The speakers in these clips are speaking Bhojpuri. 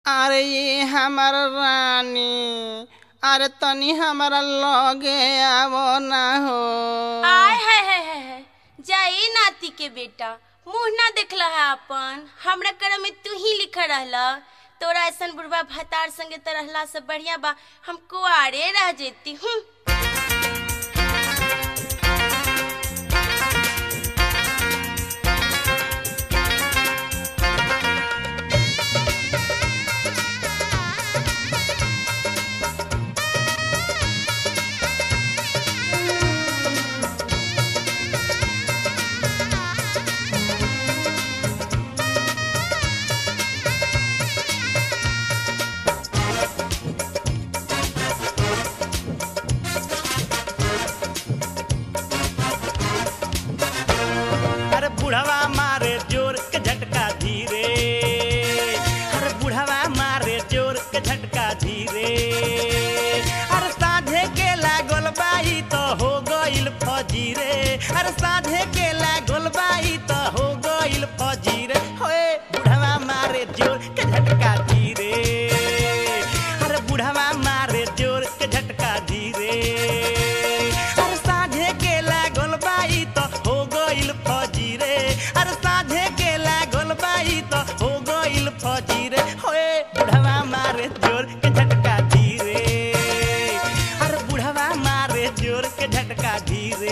अरे ये हमार रानी, अरे तनी हमारा लगे आवो ना हो। आय है जाई नाती के बेटा, मुँह ना देखला है अपन। हमरा कर में तू ही लिख रहला। तोरा ऐसा बुढ़वा भतार संगे तो रहला से बढ़िया बा हम कुआरे रह जेती हूँ। बुढ़वा मारे जोर के झटका धीरे, अरे बुढ़वा मारे जोर के झटका धीरे। अरे साझे के लागल बाई तो हो गइल फजीरे, अरे साझे के लागल बाई तो हो गइल फजीरे। होए बुढ़वा मारे जोर के झटका धीरे, अरे बुढ़वा मारे जोर के झटका धीरे। अरे साझे के लागल बाई तो हो गइल फजीरे, अरे साझे के लागल बाई तो हो गइल फजीरे। होए बुढ़वा मारे जोर के झटका धीरे, अरे बुढ़वा मारे जोर के झटका धीरे।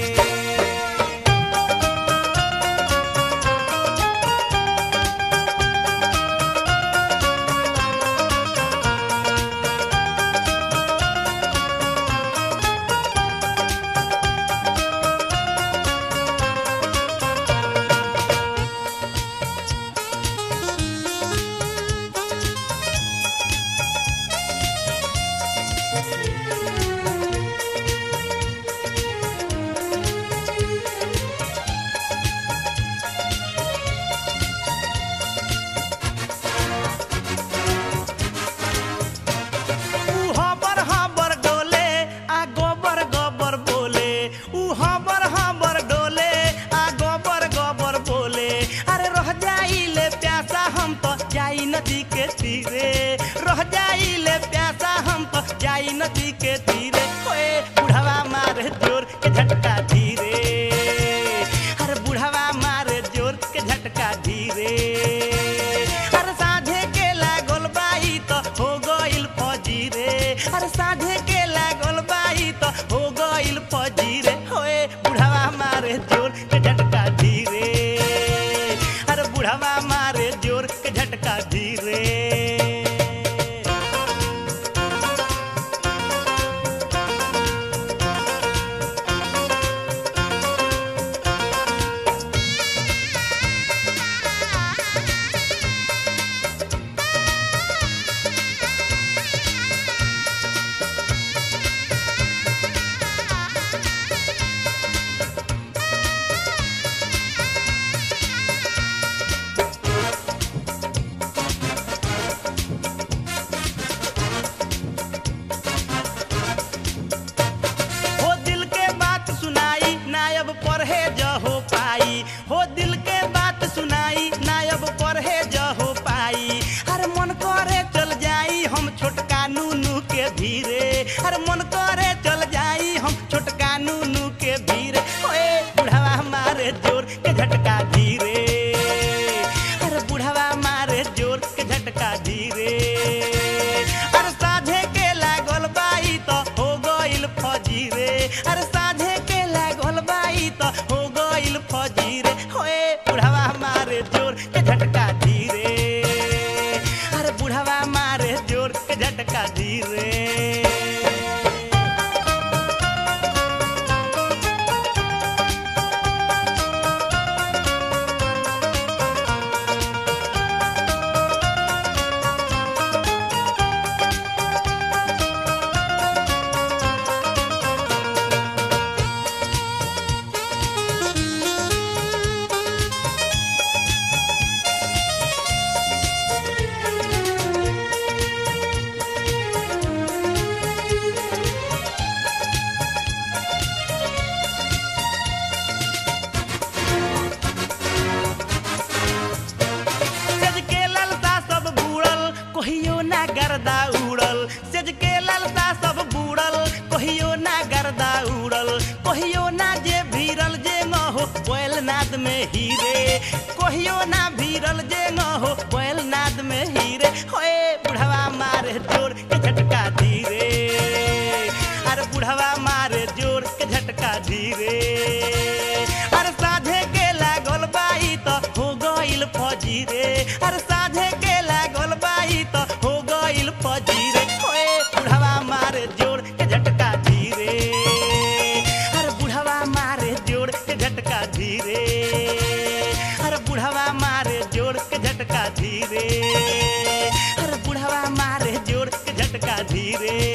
नदी के तीरे रह जाइले प्यासा हम तो जाई नदी के तीरे। होए बुढ़वा मारे जोर के झटका धीरे, अरे बुढ़वा मारे जोर के झटका धीरे। अरे साझे के लागल बाई तो हो गइल फजीरे, अरे साझे के लागल बाई तो हो गइल फजीरे। होए बुढ़वा मारे जोर के झटका धीरे, अरे बुढ़वा मारे जोर के झटका धीरे। हो दिल के बात सुनाई नायब परहेज हो पाई। हर मन करे चल जाई हम छोटका नूनू के भीरे, हर मन करे चल जाई हम छोटका नूनू के भीरे। ओए बुढ़वा मारे जोर के झटका धीरे, अरे बुढ़वा मारे जोर के झटका धीरे। अरे साझे के लागल बाई तो हो गइल फजीरे, अरे साझे के लागल बाई तो हो गइल फजीरे। होए बुढ़वा मारे जोर के झटका धीरे, अरे बुढ़वा मारे जोर के झटका धीरे। गर्दा उड़ल सेज के लालसा सब बुड़ल कहियो ना गर्दा उड़ल कहियो ना जे भीरल जे न हो बैल नाद में हीरे कहियो ना भीरल जे न हो बैल नाद में हीरे होए बुढ़वा मारे जोर के झटका धीरे अरे बुढ़वा मारे जोर के झटका धीरे अरे साझे के लागल बाई तो हो गइल फौजी रे अरे साझे के लागल बाई तो हो गइल फौजी रे ओए बुढ़वा मारे जोर के झटका धीरे अरे बुढ़वा मारे जोर के झटका धीरे अरे बुढ़वा मारे जोर के झटका धीरे अरे बुढ़वा मारे जोर के झटका धीरे